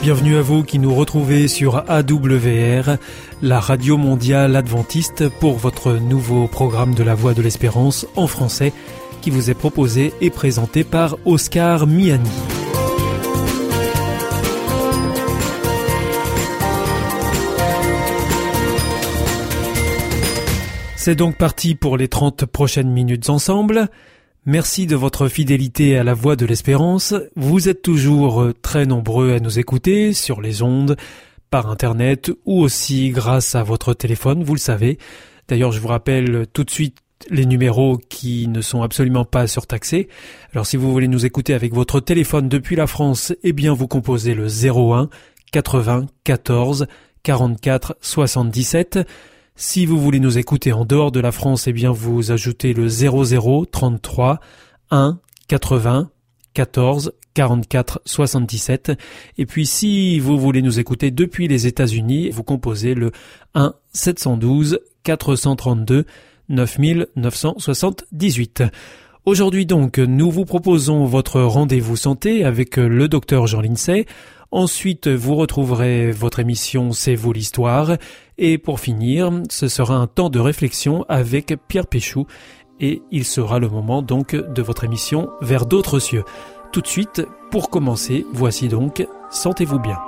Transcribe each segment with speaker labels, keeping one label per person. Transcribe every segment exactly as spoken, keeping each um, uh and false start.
Speaker 1: Bienvenue à vous qui nous retrouvez sur A W R, la radio mondiale adventiste, pour votre nouveau programme de la Voix de l'Espérance en français qui vous est proposé et présenté par Oscar Miani. C'est donc parti pour les trente prochaines minutes ensemble. Merci de votre fidélité à la Voix de l'Espérance. Vous êtes toujours très nombreux à nous écouter sur les ondes, par Internet ou aussi grâce à votre téléphone, vous le savez. D'ailleurs, je vous rappelle tout de suite les numéros qui ne sont absolument pas surtaxés. Alors si vous voulez nous écouter avec votre téléphone depuis la France, eh bien vous composez le zéro un quatre-vingts quatorze quarante-quatre soixante-dix-sept. Si vous voulez nous écouter en dehors de la France, eh bien vous ajoutez le zéro zéro trente-trois un quatre-vingts quatorze quarante-quatre soixante-dix-sept. Et puis si vous voulez nous écouter depuis les États-Unis, vous composez le un sept un deux quatre trois deux neuf neuf sept huit. Aujourd'hui donc, nous vous proposons votre rendez-vous santé avec le docteur Jean Lindsay. Ensuite, vous retrouverez votre émission C'est vous l'histoire. Et pour finir, ce sera un temps de réflexion avec Pierre Péchou. Et il sera le moment donc de votre émission Vers d'autres cieux. Tout de suite, pour commencer, voici donc Sentez-vous bien.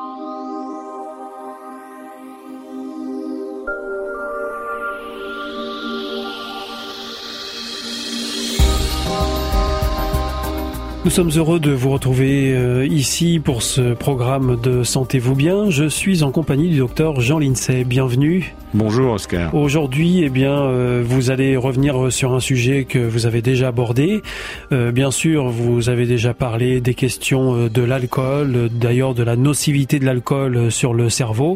Speaker 1: Nous sommes heureux de vous retrouver euh, ici pour ce programme de Sentez-vous bien. Je suis en compagnie du docteur Jean Lindsay. Bienvenue.
Speaker 2: Bonjour Oscar.
Speaker 1: Aujourd'hui, eh bien, euh, vous allez revenir sur un sujet que vous avez déjà abordé. Euh, bien sûr, vous avez déjà parlé des questions de l'alcool, d'ailleurs de la nocivité de l'alcool sur le cerveau.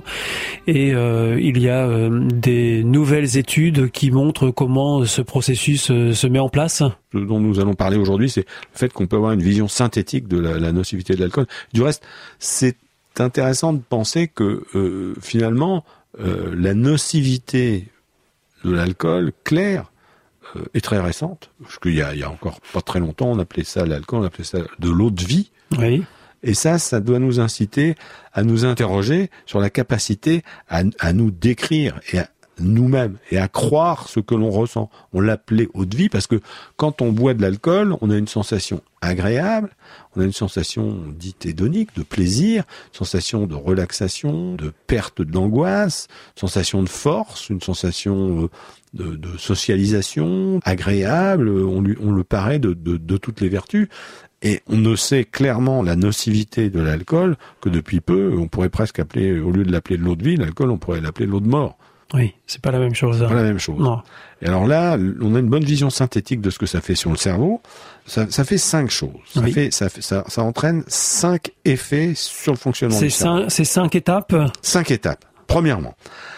Speaker 1: Et euh, il y a euh, des nouvelles études qui montrent comment ce processus euh, se met en place.
Speaker 2: Ce dont nous allons parler aujourd'hui, c'est le fait qu'on peut avoir une vision synthétique de la, la nocivité de l'alcool. Du reste, c'est intéressant de penser que euh, finalement, euh, la nocivité de l'alcool clair euh, est très récente. Parce qu'il y a, il y a encore pas très longtemps, on appelait ça l'alcool, on appelait ça de l'eau de vie.
Speaker 1: Oui.
Speaker 2: Et ça, ça doit nous inciter à nous interroger sur la capacité à, à nous décrire et à nous-mêmes et à croire ce que l'on ressent. On l'appelait eau de vie parce que quand on boit de l'alcool, on a une sensation agréable, on a une sensation dite hédonique, de plaisir, une sensation de relaxation, de perte de l'angoisse, une sensation de force, une sensation de, de socialisation agréable, on, lui, on le paraît de, de, de toutes les vertus. Et on ne sait clairement la nocivité de l'alcool que depuis peu, on pourrait presque appeler, au lieu de l'appeler de l'eau de vie, l'alcool, on pourrait l'appeler de l'eau de mort.
Speaker 1: Oui, c'est pas la même chose.
Speaker 2: C'est pas la même chose.
Speaker 1: Non.
Speaker 2: Et alors là, on a une bonne vision synthétique de ce que ça fait sur le cerveau. Ça, ça fait cinq choses. Ça
Speaker 1: oui.
Speaker 2: fait, ça, fait, ça, ça entraîne cinq effets sur le fonctionnement
Speaker 1: c'est
Speaker 2: du cerveau.
Speaker 1: Cinq, c'est cinq étapes.
Speaker 2: Cinq étapes. Premièrement,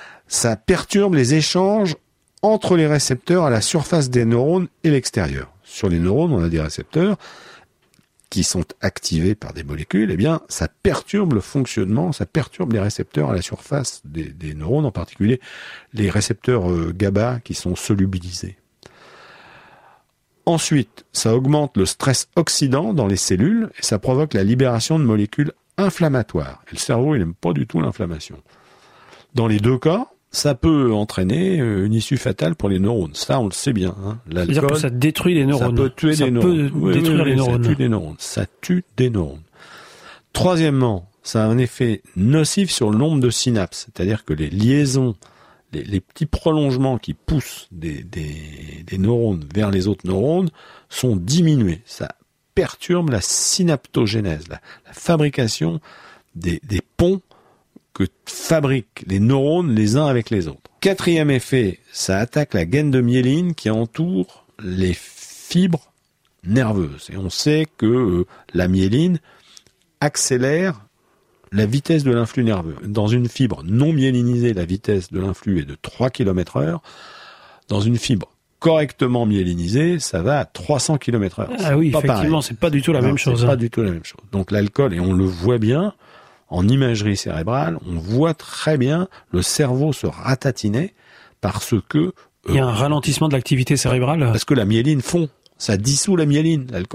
Speaker 2: ça perturbe les échanges entre les récepteurs à la surface des neurones et l'extérieur. Sur les neurones, on a des récepteurs qui sont activés par des molécules, eh bien, ça perturbe le fonctionnement, ça perturbe les récepteurs à la surface des, des neurones, en particulier les récepteurs euh, GABA qui sont solubilisés. Ensuite, ça augmente le stress oxydant dans les cellules et ça provoque la libération de molécules inflammatoires. Et le cerveau, il n'aime pas du tout l'inflammation. Dans les deux cas, ça peut entraîner une issue fatale pour les neurones. Ça, on le sait bien. Hein. L'alcool,
Speaker 1: c'est-à-dire que ça détruit les neurones.
Speaker 2: Ça peut tuer
Speaker 1: ça
Speaker 2: les
Speaker 1: peut
Speaker 2: neurones. Oui,
Speaker 1: détruire
Speaker 2: oui,
Speaker 1: les neurones.
Speaker 2: Ça tue des neurones. Ça tue des neurones. Troisièmement, ça a un effet nocif sur le nombre de synapses. C'est-à-dire que les liaisons, les, les petits prolongements qui poussent des, des, des neurones vers les autres neurones sont diminués. Ça perturbe la synaptogénèse, la, la fabrication des, des ponts que fabriquent les neurones les uns avec les autres. Quatrième effet, ça attaque la gaine de myéline qui entoure les fibres nerveuses. Et on sait que euh, la myéline accélère la vitesse de l'influx nerveux. Dans une fibre non myélinisée, la vitesse de l'influx est de trois kilomètres heure. Dans une fibre correctement myélinisée, ça va à trois cents kilomètres heure.
Speaker 1: Ah oui, effectivement, c'est pas du tout la
Speaker 2: non,
Speaker 1: même chose.
Speaker 2: C'est
Speaker 1: hein.
Speaker 2: pas du tout la même chose. Donc l'alcool, et on le voit bien, en imagerie cérébrale, on voit très bien le cerveau se ratatiner parce que... Euh,
Speaker 1: Il y a un ralentissement de l'activité cérébrale.
Speaker 2: Parce que la myéline fond. Ça dissout la myéline, l'alcool.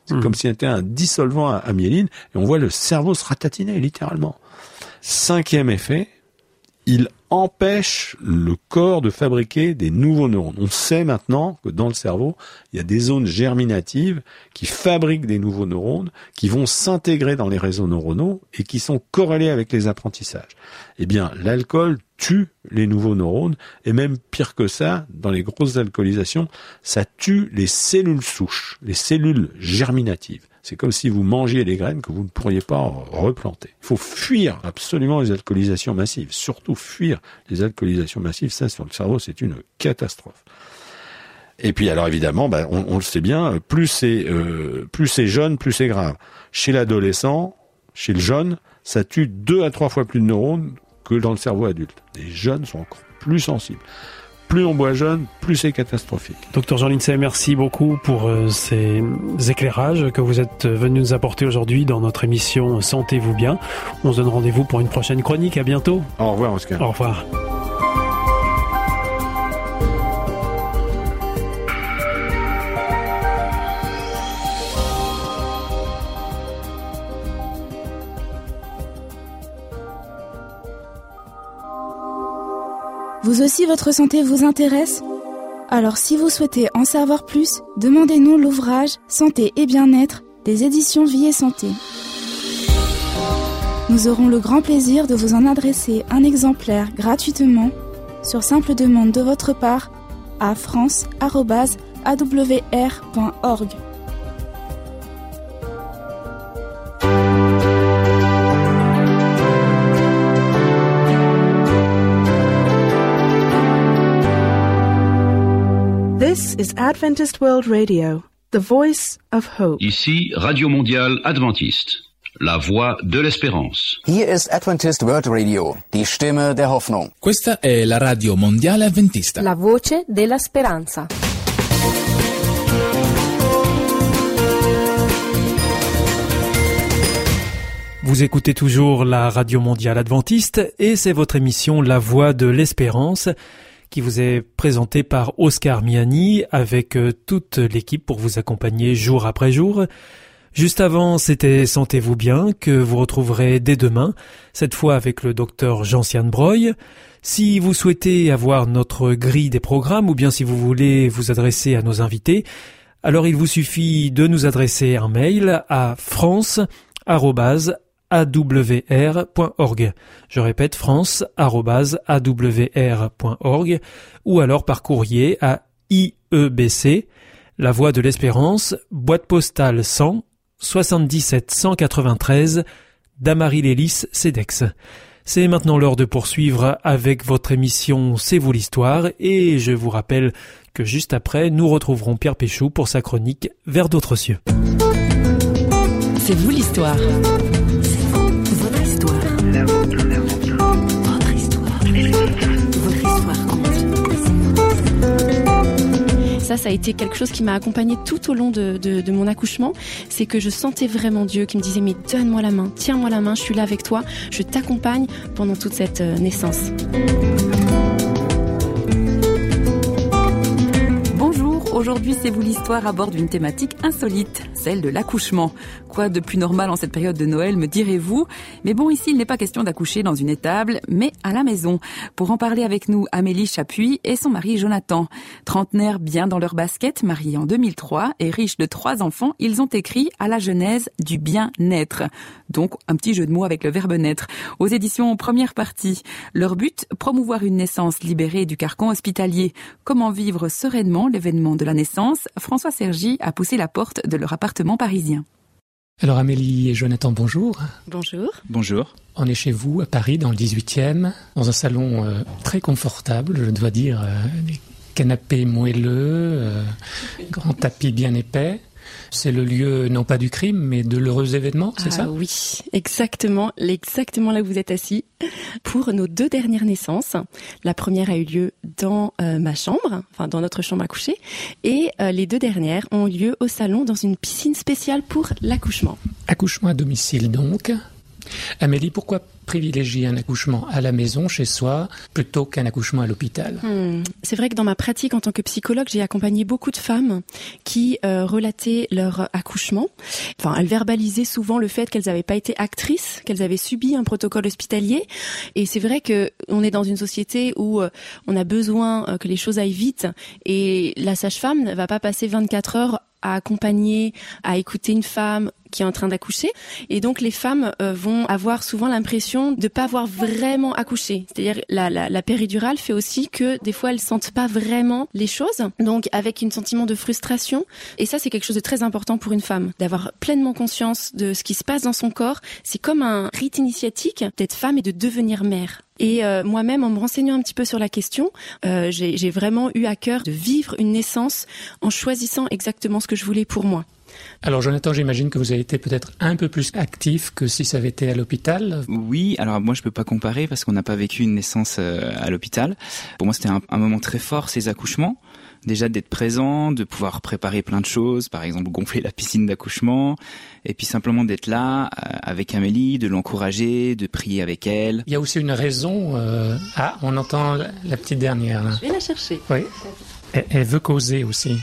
Speaker 2: C'est mmh. comme s'il y avait un dissolvant à, à myéline, et on voit le cerveau se ratatiner, littéralement. Cinquième effet, il empêche le corps de fabriquer des nouveaux neurones. On sait maintenant que dans le cerveau, il y a des zones germinatives qui fabriquent des nouveaux neurones, qui vont s'intégrer dans les réseaux neuronaux et qui sont corrélés avec les apprentissages. Eh bien, l'alcool tue les nouveaux neurones, et même pire que ça, dans les grosses alcoolisations, ça tue les cellules souches, les cellules germinatives. C'est comme si vous mangiez les graines que vous ne pourriez pas replanter. Il faut fuir absolument les alcoolisations massives, surtout fuir les alcoolisations massives. Ça, sur le cerveau, c'est une catastrophe. Et puis, alors évidemment, bah, on, on le sait bien, plus c'est euh, plus c'est jeune, plus c'est grave. Chez l'adolescent, chez le jeune, ça tue deux à trois fois plus de neurones que dans le cerveau adulte. Les jeunes sont encore plus sensibles. Plus on boit jeune, plus c'est catastrophique.
Speaker 1: Docteur Jean Lindsay, merci beaucoup pour euh, ces éclairages que vous êtes venu nous apporter aujourd'hui dans notre émission Sentez-vous bien. On se donne rendez-vous pour une prochaine chronique. À bientôt.
Speaker 2: Au revoir, Oscar.
Speaker 1: Au revoir.
Speaker 3: Vous aussi, votre santé vous intéresse ? Alors si vous souhaitez en savoir plus, demandez-nous l'ouvrage Santé et bien-être des éditions Vie et Santé. Nous aurons le grand plaisir de vous en adresser un exemplaire gratuitement sur simple demande de votre part à france arobase a w r point org.
Speaker 4: This is Adventist World Radio, the voice of hope.
Speaker 5: Ici, Radio Mondiale Adventiste, la voix de l'espérance.
Speaker 6: Hier ist Adventist World Radio, die Stimme der Hoffnung.
Speaker 7: Questa è la Radio Mondiale Adventista,
Speaker 8: la voce della speranza.
Speaker 1: Vous écoutez toujours la Radio Mondiale Adventiste et c'est votre émission La Voix de l'Espérance qui vous est présentée par Oscar Miani avec toute l'équipe pour vous accompagner jour après jour. Juste avant, c'était Sentez-vous bien que vous retrouverez dès demain, cette fois avec le docteur Jean-Sian Breuil. Si vous souhaitez avoir notre grille des programmes ou bien si vous voulez vous adresser à nos invités, alors il vous suffit de nous adresser un mail à france arobase a w r point org. Je répète, france arobase a w r point org ou alors par courrier à I E B C, La Voix de l'Espérance, boîte postale cent, soixante-dix-sept cent quatre-vingt-treize, Damary-Lélis, Cedex. C'est maintenant l'heure de poursuivre avec votre émission C'est vous l'histoire et je vous rappelle que juste après, nous retrouverons Pierre Péchou pour sa chronique Vers d'autres cieux.
Speaker 9: C'est vous l'histoire. Votre histoire. Votre histoire. Votre histoire compte.
Speaker 8: Ça, ça a été quelque chose qui m'a accompagnée tout au long de, de, de mon accouchement. C'est que je sentais vraiment Dieu qui me disait « Mais donne-moi la main, tiens-moi la main, je suis là avec toi, je t'accompagne pendant toute cette euh, naissance. »
Speaker 9: Aujourd'hui, c'est vous l'histoire à bord d'une thématique insolite, celle de l'accouchement. Quoi de plus normal en cette période de Noël, me direz-vous ? Mais bon, ici, il n'est pas question d'accoucher dans une étable, mais à la maison. Pour en parler avec nous, Amélie Chapuis et son mari Jonathan. Trentenaires bien dans leur basket, mariés en deux mille trois et riches de trois enfants, ils ont écrit à la genèse du bien-être. Donc, un petit jeu de mots avec le verbe naître. Aux éditions Première Partie. Leur but, promouvoir une naissance libérée du carcan hospitalier. Comment vivre sereinement l'événement de la naissance, François Sergi a poussé la porte de leur appartement parisien.
Speaker 10: Alors Amélie et Jonathan, bonjour.
Speaker 8: Bonjour.
Speaker 7: Bonjour.
Speaker 10: On est chez vous à Paris, dans le dix-huitième, dans un salon euh, très confortable, je dois dire, euh, des canapés moelleux, euh, grand tapis bien épais. C'est le lieu, non pas du crime, mais de l'heureux événement, c'est
Speaker 8: ah,
Speaker 10: ça ?
Speaker 8: Oui, exactement, exactement là où vous êtes assis. Pour nos deux dernières naissances, la première a eu lieu dans euh, ma chambre, enfin dans notre chambre à coucher, et euh, les deux dernières ont eu lieu au salon dans une piscine spéciale pour l'accouchement.
Speaker 10: Accouchement à domicile donc. Amélie, pourquoi privilégier un accouchement à la maison, chez soi, plutôt qu'un accouchement à l'hôpital ?
Speaker 8: Hmm. C'est vrai que dans ma pratique en tant que psychologue, j'ai accompagné beaucoup de femmes qui euh, relataient leur accouchement. Enfin, elles verbalisaient souvent le fait qu'elles n'avaient pas été actrices, qu'elles avaient subi un protocole hospitalier. Et c'est vrai que on est dans une société où euh, on a besoin euh, que les choses aillent vite. Et la sage-femme ne va pas passer vingt-quatre heures à accompagner, à écouter une femme qui est en train d'accoucher. Et donc, les femmes euh, vont avoir souvent l'impression de pas avoir vraiment accouché. C'est-à-dire, la, la, la péridurale fait aussi que des fois, elles sentent pas vraiment les choses. Donc, avec un sentiment de frustration. Et ça, c'est quelque chose de très important pour une femme, d'avoir pleinement conscience de ce qui se passe dans son corps. C'est comme un rite initiatique d'être femme et de devenir mère. Et euh, moi-même, en me renseignant un petit peu sur la question, euh, j'ai, j'ai vraiment eu à cœur de vivre une naissance en choisissant exactement ce que je voulais pour moi.
Speaker 10: Alors Jonathan, j'imagine que vous avez été peut-être un peu plus actif que si ça avait été à l'hôpital.
Speaker 11: Oui, alors moi je peux pas comparer parce qu'on n'a pas vécu une naissance euh, à l'hôpital. Pour moi c'était un, un moment très fort, ces accouchements. Déjà d'être présent, de pouvoir préparer plein de choses, par exemple gonfler la piscine d'accouchement, et puis simplement d'être là euh, avec Amélie, de l'encourager, de prier avec elle.
Speaker 10: Il y a aussi une raison... Euh... Ah, on entend la, la petite dernière. Là.
Speaker 8: Je vais la chercher.
Speaker 10: Oui, elle, elle veut causer aussi.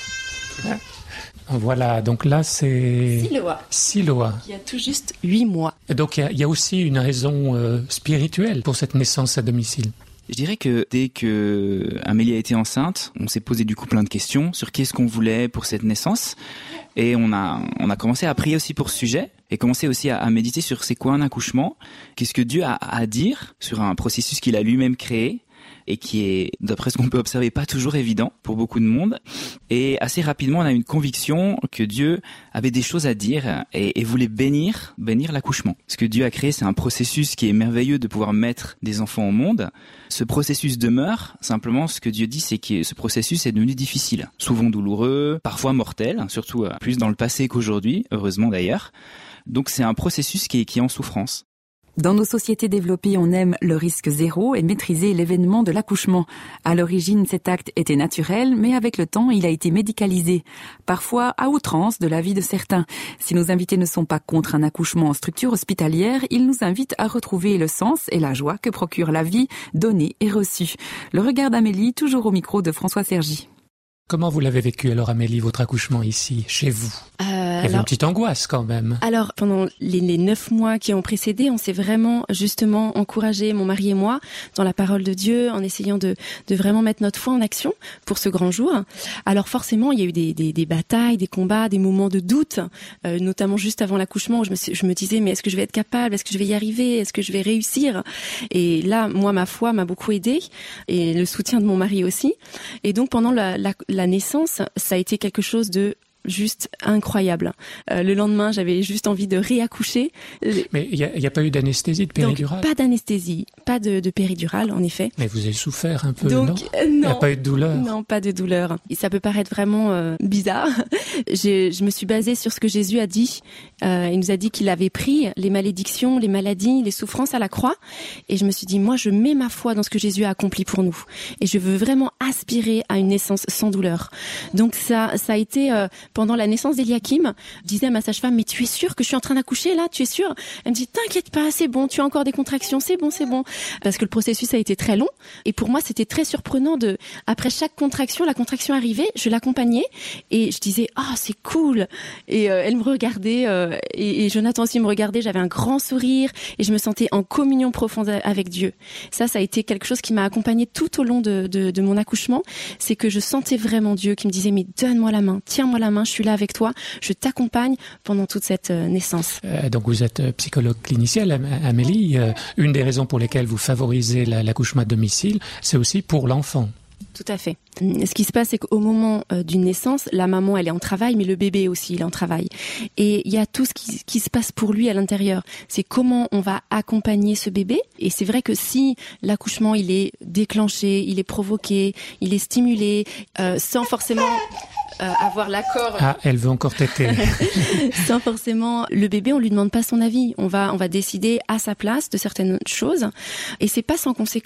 Speaker 10: Ah. Voilà, donc là c'est...
Speaker 8: Siloa.
Speaker 10: Siloa.
Speaker 8: Qui a tout juste huit mois.
Speaker 10: Et donc il y a, il y a aussi une raison euh, spirituelle pour cette naissance à domicile.
Speaker 11: Je dirais que dès que Amélie a été enceinte, on s'est posé du coup plein de questions sur qu'est-ce qu'on voulait pour cette naissance. Et on a, on a commencé à prier aussi pour ce sujet et commencé aussi à, à méditer sur c'est quoi un accouchement, qu'est-ce que Dieu a à dire sur un processus qu'il a lui-même créé et qui est, d'après ce qu'on peut observer, pas toujours évident pour beaucoup de monde. Et assez rapidement, on a une conviction que Dieu avait des choses à dire et, et voulait bénir, bénir l'accouchement. Ce que Dieu a créé, c'est un processus qui est merveilleux de pouvoir mettre des enfants au monde. Ce processus demeure, simplement ce que Dieu dit, c'est que ce processus est devenu difficile, souvent douloureux, parfois mortel, surtout plus dans le passé qu'aujourd'hui, heureusement d'ailleurs. Donc c'est un processus qui est, qui est en souffrance.
Speaker 9: Dans nos sociétés développées, on aime le risque zéro et maîtriser l'événement de l'accouchement. À l'origine, cet acte était naturel, mais avec le temps, il a été médicalisé. Parfois à outrance de l'avis de certains. Si nos invités ne sont pas contre un accouchement en structure hospitalière, ils nous invitent à retrouver le sens et la joie que procure la vie donnée et reçue. Le regard d'Amélie, toujours au micro de François Sergi.
Speaker 10: Comment vous l'avez vécu alors Amélie, votre accouchement ici, chez vous ?
Speaker 8: Euh,
Speaker 10: Il y avait
Speaker 8: alors,
Speaker 10: une petite angoisse quand même.
Speaker 8: Alors, pendant les, les neuf mois qui ont précédé, on s'est vraiment justement encouragé, mon mari et moi, dans la parole de Dieu, en essayant de, de vraiment mettre notre foi en action pour ce grand jour. Alors forcément, il y a eu des, des, des batailles, des combats, des moments de doute, euh, notamment juste avant l'accouchement, où je me, je me disais, mais est-ce que je vais être capable ? Est-ce que je vais y arriver ? Est-ce que je vais réussir ? Et là, moi, ma foi m'a beaucoup aidée, et le soutien de mon mari aussi. Et donc, pendant la, la la naissance, ça a été quelque chose de juste incroyable. Euh, le lendemain, j'avais juste envie de réaccoucher.
Speaker 10: Mais il n'y a, a pas eu d'anesthésie, de péridurale ?
Speaker 8: Donc, pas d'anesthésie, pas de, de péridurale, en effet.
Speaker 10: Mais vous avez souffert un peu,
Speaker 8: Donc,
Speaker 10: non
Speaker 8: euh, non.
Speaker 10: Il n'y a pas eu de douleur ?
Speaker 8: Non, pas de douleur. Et ça peut paraître vraiment euh, bizarre. je, je me suis basée sur ce que Jésus a dit. Euh, il nous a dit qu'il avait pris les malédictions, les maladies, les souffrances à la croix. Et je me suis dit, moi, je mets ma foi dans ce que Jésus a accompli pour nous. Et je veux vraiment aspirer à une naissance sans douleur. Donc ça, ça a été... Euh, pendant la naissance d'Eliakim, je disais à ma sage-femme, mais tu es sûre que je suis en train d'accoucher là ? Tu es sûre ? Elle me dit, t'inquiète pas, c'est bon, tu as encore des contractions, c'est bon, c'est bon. Parce que le processus a été très long. Et pour moi, c'était très surprenant de, après chaque contraction, la contraction arrivait, je l'accompagnais et je disais, ah, oh, c'est cool. Et euh, elle me regardait euh, et, et Jonathan aussi me regardait, j'avais un grand sourire et je me sentais en communion profonde avec Dieu. Ça, ça a été quelque chose qui m'a accompagnée tout au long de, de, de mon accouchement. C'est que je sentais vraiment Dieu qui me disait, mais donne-moi la main, tiens-moi la main, je suis là avec toi, je t'accompagne pendant toute cette euh, naissance.
Speaker 10: Euh, donc vous êtes psychologue clinicienne, Amélie. Euh, une des raisons pour lesquelles vous favorisez la, l'accouchement à domicile, c'est aussi pour l'enfant.
Speaker 8: Tout à fait. Ce qui se passe, c'est qu'au moment euh, d'une naissance, la maman, elle est en travail, mais le bébé aussi, il est en travail. Et il y a tout ce qui, qui se passe pour lui à l'intérieur. C'est comment on va accompagner ce bébé. Et c'est vrai que si l'accouchement, il est déclenché, il est provoqué, il est stimulé, euh, sans forcément... Euh, avoir l'accord.
Speaker 10: Ah, elle veut encore téter.
Speaker 8: Sans forcément, le bébé, on lui demande pas son avis. On va, on va décider à sa place de certaines choses. Et c'est pas sans conséquence.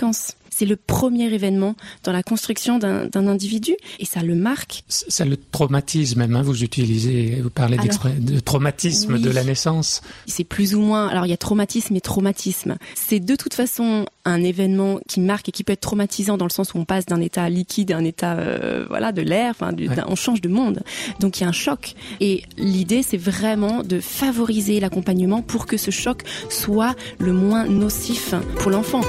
Speaker 8: C'est le premier événement dans la construction d'un, d'un individu et ça le marque.
Speaker 10: C'est le traumatisme même, hein, vous utilisez, vous parlez alors, de traumatisme oui, de la naissance.
Speaker 8: C'est plus ou moins, alors il y a traumatisme et traumatisme. C'est de toute façon un événement qui marque et qui peut être traumatisant dans le sens où on passe d'un état liquide à un état euh, voilà, de l'air, enfin, ouais. on change de monde. Donc il y a un choc. Et l'idée, c'est vraiment de favoriser l'accompagnement pour que ce choc soit le moins nocif pour l'enfant.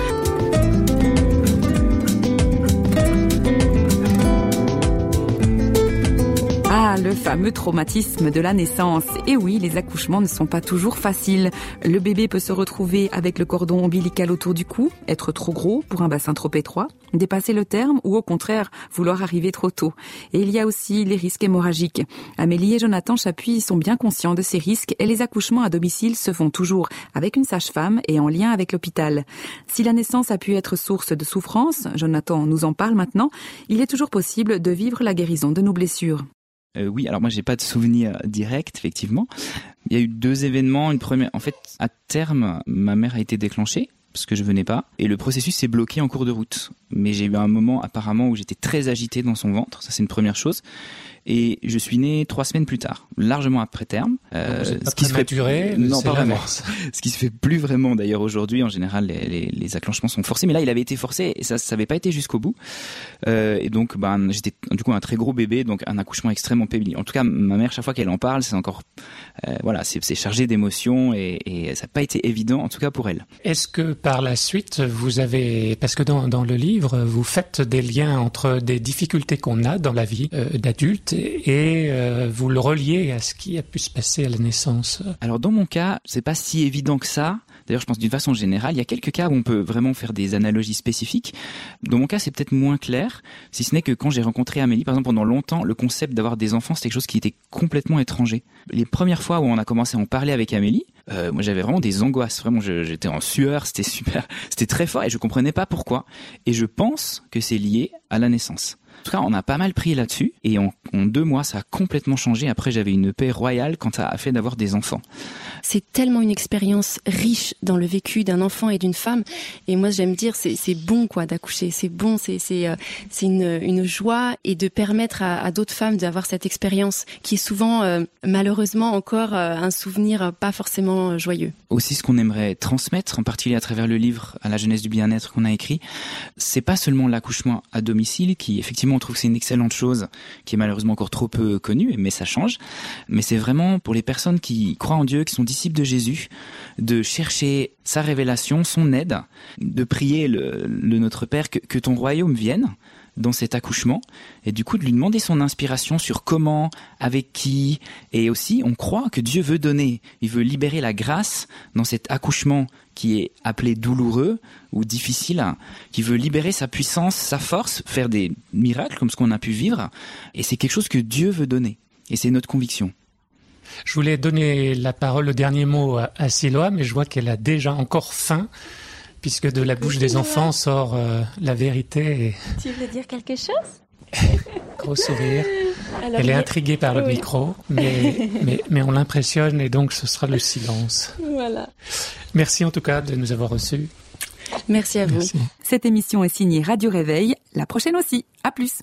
Speaker 9: Ah, le fameux traumatisme de la naissance. Et oui, les accouchements ne sont pas toujours faciles. Le bébé peut se retrouver avec le cordon ombilical autour du cou, être trop gros pour un bassin trop étroit, dépasser le terme ou au contraire, vouloir arriver trop tôt. Et il y a aussi les risques hémorragiques. Amélie et Jonathan Chapuis sont bien conscients de ces risques et les accouchements à domicile se font toujours avec une sage-femme et en lien avec l'hôpital. Si la naissance a pu être source de souffrance, Jonathan nous en parle maintenant, il est toujours possible de vivre la guérison de nos blessures.
Speaker 11: Euh, oui, alors moi j'ai pas de souvenir direct, effectivement. Il y a eu deux événements. Une première, en fait, à terme, ma mère a été déclenchée parce que je venais pas, et le processus s'est bloqué en cours de route. Mais j'ai eu un moment apparemment où j'étais très agité dans son ventre, ça c'est une première chose. Et je suis né trois semaines plus tard, largement après terme.
Speaker 10: Euh, ce qui se fait duré,
Speaker 11: non pas vraiment. Ce qui se fait plus vraiment d'ailleurs aujourd'hui. En général, les, les, les accouchements sont forcés, mais là il avait été forcé et ça, ça avait pas été jusqu'au bout. Euh, et donc, ben, j'étais du coup un très gros bébé, donc un accouchement extrêmement pénible. En tout cas, ma mère, chaque fois qu'elle en parle, c'est encore, euh, voilà, c'est, c'est chargé d'émotions et, et ça n'a pas été évident, en tout cas pour elle.
Speaker 10: Est-ce que par la suite, vous avez, parce que dans, dans le livre, vous faites des liens entre des difficultés qu'on a dans la vie euh, d'adulte et euh, vous le reliez à ce qui a pu se passer à la naissance?
Speaker 11: Alors dans mon cas, c'est pas si évident que ça. D'ailleurs, je pense d'une façon générale, il y a quelques cas où on peut vraiment faire des analogies spécifiques. Dans mon cas, c'est peut-être moins clair, si ce n'est que quand j'ai rencontré Amélie, par exemple, pendant longtemps, le concept d'avoir des enfants, c'était quelque chose qui était complètement étranger. Les premières fois où on a commencé à en parler avec Amélie, euh, moi j'avais vraiment des angoisses, vraiment je, j'étais en sueur, c'était super, c'était très fort et je comprenais pas pourquoi. Et je pense que c'est lié à la naissance. En tout cas, on a pas mal pris là-dessus et en, en deux mois, ça a complètement changé. Après, j'avais une paix royale quand ça a fait d'avoir des enfants.
Speaker 8: C'est tellement une expérience riche dans le vécu d'un enfant et d'une femme. Et moi, j'aime dire, c'est, c'est bon quoi d'accoucher. C'est bon, c'est, c'est, euh, c'est une, une joie et de permettre à, à d'autres femmes d'avoir cette expérience qui est souvent, euh, malheureusement, encore euh, un souvenir pas forcément joyeux.
Speaker 11: Aussi, ce qu'on aimerait transmettre, en particulier à travers le livre à la jeunesse du bien-être qu'on a écrit, c'est pas seulement l'accouchement à domicile qui, effectivement, on trouve que c'est une excellente chose qui est malheureusement encore trop peu connue, mais ça change. Mais c'est vraiment pour les personnes qui croient en Dieu, qui sont disciples de Jésus, de chercher sa révélation, son aide, de prier le, le Notre Père que, que ton royaume vienne dans cet accouchement, et du coup de lui demander son inspiration sur comment, avec qui, et aussi on croit que Dieu veut donner, il veut libérer la grâce dans cet accouchement qui est appelé douloureux ou difficile, qui veut libérer sa puissance, sa force, faire des miracles comme ce qu'on a pu vivre, et c'est quelque chose que Dieu veut donner, et c'est notre conviction.
Speaker 10: Je voulais donner la parole, le dernier mot à, à Siloa, mais je vois qu'elle a déjà encore faim, puisque de la bouche des enfants sort euh, la vérité. Et...
Speaker 8: Tu veux dire quelque chose?
Speaker 10: Gros sourire.
Speaker 8: Alors,
Speaker 10: elle est
Speaker 8: mais...
Speaker 10: intriguée par le oui. micro, mais, mais, mais on l'impressionne et donc ce sera le silence.
Speaker 8: Voilà.
Speaker 10: Merci en tout cas de nous avoir reçus.
Speaker 8: Merci à vous.
Speaker 9: Merci. Cette émission est signée Radio Réveil, la prochaine aussi. À plus.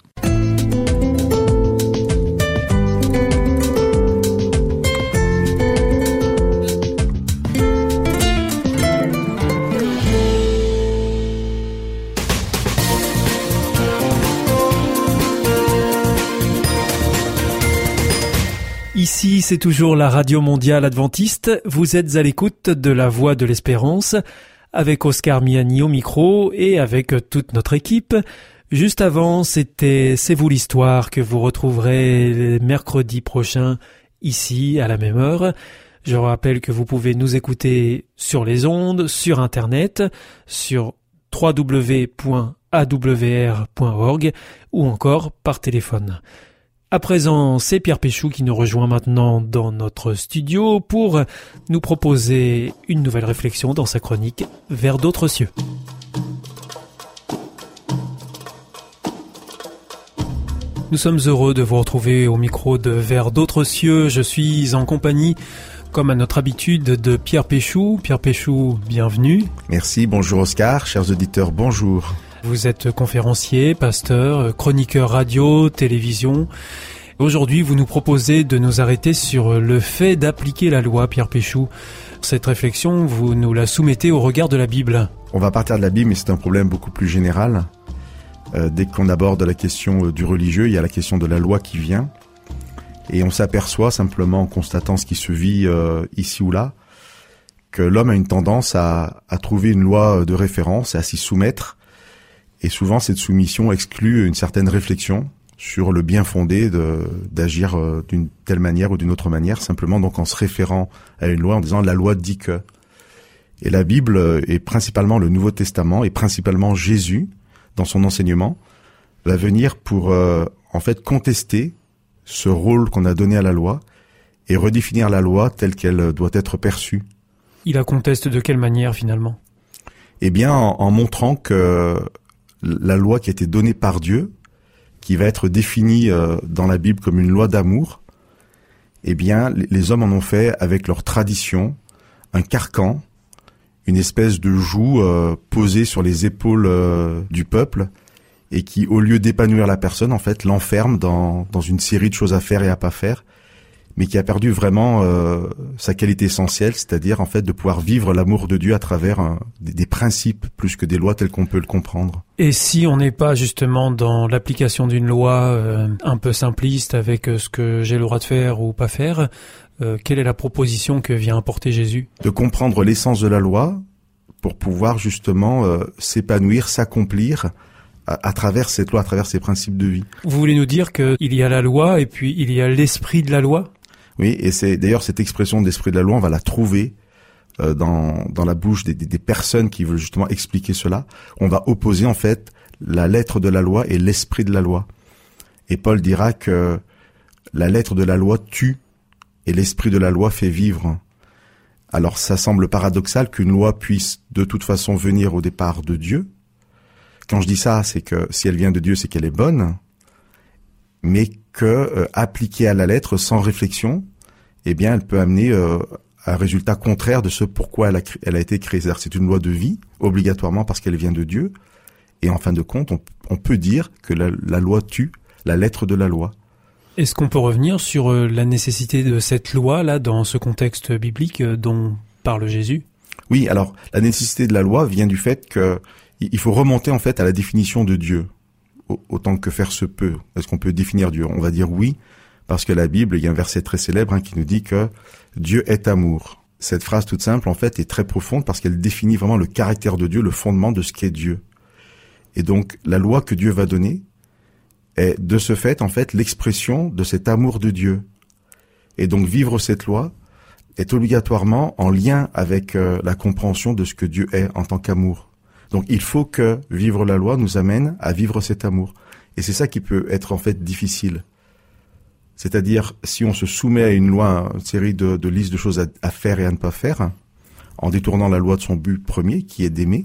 Speaker 1: Ici, c'est toujours la Radio Mondiale Adventiste. Vous êtes à l'écoute de La Voix de l'Espérance, avec Oscar Miani au micro et avec toute notre équipe. Juste avant, c'était C'est vous l'histoire que vous retrouverez mercredi prochain, ici, à la même heure. Je rappelle que vous pouvez nous écouter sur les ondes, sur Internet, sur w w w point a w r point org ou encore par téléphone. À présent, c'est Pierre Péchou qui nous rejoint maintenant dans notre studio pour nous proposer une nouvelle réflexion dans sa chronique « Vers d'autres cieux ». Nous sommes heureux de vous retrouver au micro de « Vers d'autres cieux ». Je suis en compagnie, comme à notre habitude, de Pierre Péchou. Pierre Péchou, bienvenue.
Speaker 12: Merci, bonjour Oscar, chers auditeurs, bonjour.
Speaker 1: Vous êtes conférencier, pasteur, chroniqueur radio, télévision. Aujourd'hui, vous nous proposez de nous arrêter sur le fait d'appliquer la loi, Pierre Péchou. Cette réflexion, vous nous la soumettez au regard de la Bible.
Speaker 12: On va partir de la Bible, mais c'est un problème beaucoup plus général. Euh, dès qu'on aborde la question euh, du religieux, il y a la question de la loi qui vient. Et on s'aperçoit simplement en constatant ce qui se vit euh, ici ou là, que l'homme a une tendance à, à trouver une loi de référence et à s'y soumettre. Et souvent, cette soumission exclut une certaine réflexion sur le bien fondé de, d'agir euh, d'une telle manière ou d'une autre manière, simplement donc en se référant à une loi, en disant « la loi dit que ». Et la Bible, et principalement le Nouveau Testament, et principalement Jésus, dans son enseignement, va venir pour euh, en fait contester ce rôle qu'on a donné à la loi et redéfinir la loi telle qu'elle doit être perçue.
Speaker 1: Il la conteste de quelle manière finalement ?
Speaker 12: Eh bien, en, en montrant que la loi qui a été donnée par Dieu, qui va être définie euh, dans la Bible comme une loi d'amour, eh bien, les, les hommes en ont fait avec leur tradition un carcan, une espèce de joug euh, posé sur les épaules euh, du peuple et qui, au lieu d'épanouir la personne, en fait, l'enferme dans, dans une série de choses à faire et à pas faire, mais qui a perdu vraiment euh, sa qualité essentielle, c'est-à-dire en fait de pouvoir vivre l'amour de Dieu à travers un, des, des principes plus que des lois telles qu'on peut le comprendre.
Speaker 1: Et si on n'est pas justement dans l'application d'une loi euh, un peu simpliste avec euh, ce que j'ai le droit de faire ou pas faire, euh, quelle est la proposition que vient apporter Jésus ?
Speaker 12: De comprendre l'essence de la loi pour pouvoir justement euh, s'épanouir, s'accomplir à, à travers cette loi, à travers ces principes de vie.
Speaker 1: Vous voulez nous dire qu'il y a la loi et puis il y a l'esprit de la loi ?
Speaker 12: Oui, et c'est d'ailleurs cette expression d'esprit de la loi, on va la trouver euh, dans dans la bouche des, des, des personnes qui veulent justement expliquer cela. On va opposer en fait la lettre de la loi et l'esprit de la loi. Et Paul dira que la lettre de la loi tue et l'esprit de la loi fait vivre. Alors ça semble paradoxal qu'une loi puisse de toute façon venir au départ de Dieu. Quand je dis ça, c'est que si elle vient de Dieu, c'est qu'elle est bonne, mais que euh, appliquée à la lettre sans réflexion, eh bien, elle peut amener euh, à un résultat contraire de ce pourquoi elle a, elle a été créée. C'est-à-dire, c'est une loi de vie, obligatoirement parce qu'elle vient de Dieu. Et en fin de compte, on, on peut dire que la, la loi tue la lettre de la loi.
Speaker 1: Est-ce qu'on peut revenir sur euh, la nécessité de cette loi-là dans ce contexte biblique euh, dont parle Jésus ?
Speaker 12: Oui, alors, la nécessité de la loi vient du fait que il faut remonter en fait à la définition de Dieu. Autant que faire se peut. Est-ce qu'on peut définir Dieu ? On va dire oui, parce que la Bible, il y a un verset très célèbre hein, qui nous dit que Dieu est amour. Cette phrase toute simple, en fait, est très profonde parce qu'elle définit vraiment le caractère de Dieu, le fondement de ce qu'est Dieu. Et donc, la loi que Dieu va donner est, de ce fait, en fait, l'expression de cet amour de Dieu. Et donc, vivre cette loi est obligatoirement en lien avec euh, la compréhension de ce que Dieu est en tant qu'amour. Donc il faut que vivre la loi nous amène à vivre cet amour. Et c'est ça qui peut être en fait difficile. C'est-à-dire, si on se soumet à une loi, une série de, de listes de choses à, à faire et à ne pas faire, en détournant la loi de son but premier, qui est d'aimer,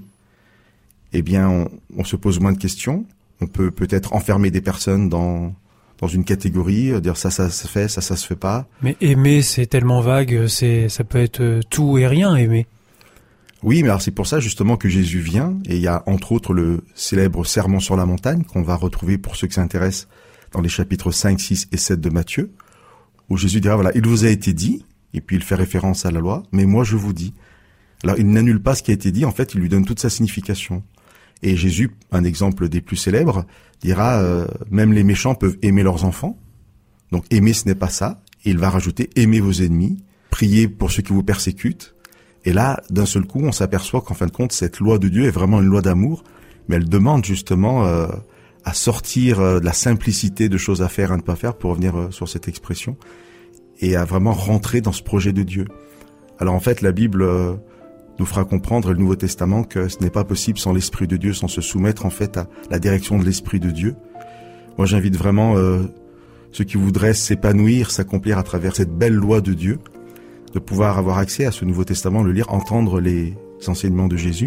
Speaker 12: eh bien on, on se pose moins de questions. On peut peut-être enfermer des personnes dans dans une catégorie, dire ça, ça se fait, ça, ça se fait pas.
Speaker 1: Mais aimer, c'est tellement vague, c'est ça peut être tout et rien, aimer.
Speaker 12: Oui, mais alors c'est pour ça justement que Jésus vient, et il y a entre autres le célèbre Sermon sur la montagne, qu'on va retrouver pour ceux qui s'intéressent dans les chapitres cinq, six et sept de Matthieu, où Jésus dira, voilà, il vous a été dit, et puis il fait référence à la loi, mais moi je vous dis. Alors il n'annule pas ce qui a été dit, en fait il lui donne toute sa signification. Et Jésus, un exemple des plus célèbres, dira, euh, même les méchants peuvent aimer leurs enfants, donc aimer ce n'est pas ça, et il va rajouter, aimez vos ennemis, priez pour ceux qui vous persécutent. Et là, d'un seul coup, on s'aperçoit qu'en fin de compte, cette loi de Dieu est vraiment une loi d'amour, mais elle demande justement euh, à sortir euh, de la simplicité de choses à faire et à ne pas faire, pour revenir euh, sur cette expression, et à vraiment rentrer dans ce projet de Dieu. Alors en fait, la Bible euh, nous fera comprendre, et le Nouveau Testament, que ce n'est pas possible sans l'Esprit de Dieu, sans se soumettre en fait à la direction de l'Esprit de Dieu. Moi, j'invite vraiment euh, ceux qui voudraient s'épanouir, s'accomplir à travers cette belle loi de Dieu, de pouvoir avoir accès à ce Nouveau Testament, le lire, entendre les enseignements de Jésus,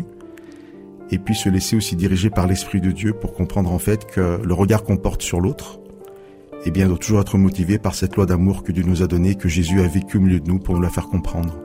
Speaker 12: et puis se laisser aussi diriger par l'Esprit de Dieu pour comprendre en fait que le regard qu'on porte sur l'autre, eh bien, doit toujours être motivé par cette loi d'amour que Dieu nous a donnée, que Jésus a vécu au milieu de nous pour nous la faire comprendre.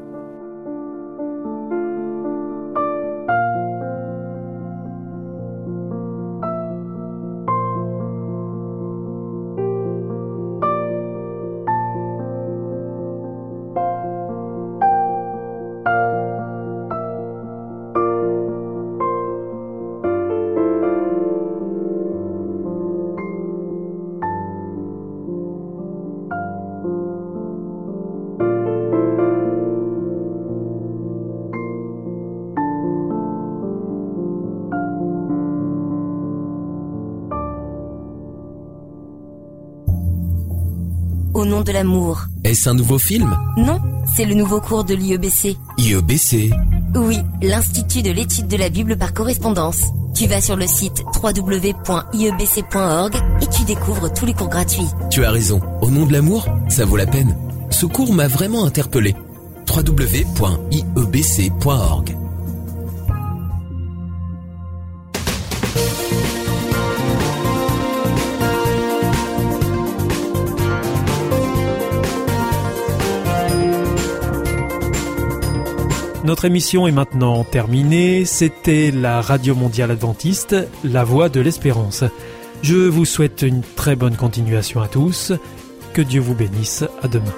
Speaker 13: Au nom de l'amour.
Speaker 14: Est-ce un nouveau film?
Speaker 13: Non, c'est le nouveau cours de l'I E B C.
Speaker 14: I E B C?
Speaker 13: Oui, l'Institut de l'étude de la Bible par correspondance. Tu vas sur le site w w w point i e b c point org et tu découvres tous les cours gratuits.
Speaker 14: Tu as raison. Au nom de l'amour, ça vaut la peine. Ce cours m'a vraiment interpellé. w w w point i e b c point org.
Speaker 1: Notre émission est maintenant terminée. C'était la Radio Mondiale Adventiste, la voix de l'espérance. Je vous souhaite une très bonne continuation à tous. Que Dieu vous bénisse. À demain.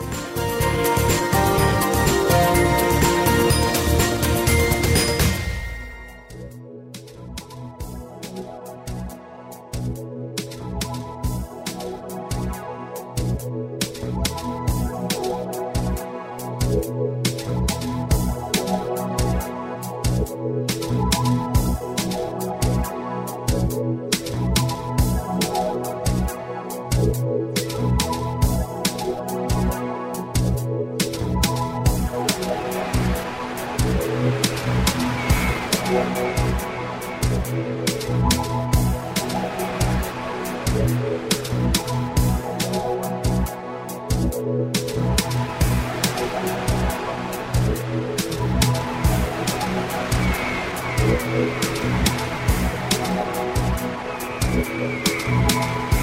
Speaker 15: Thank you.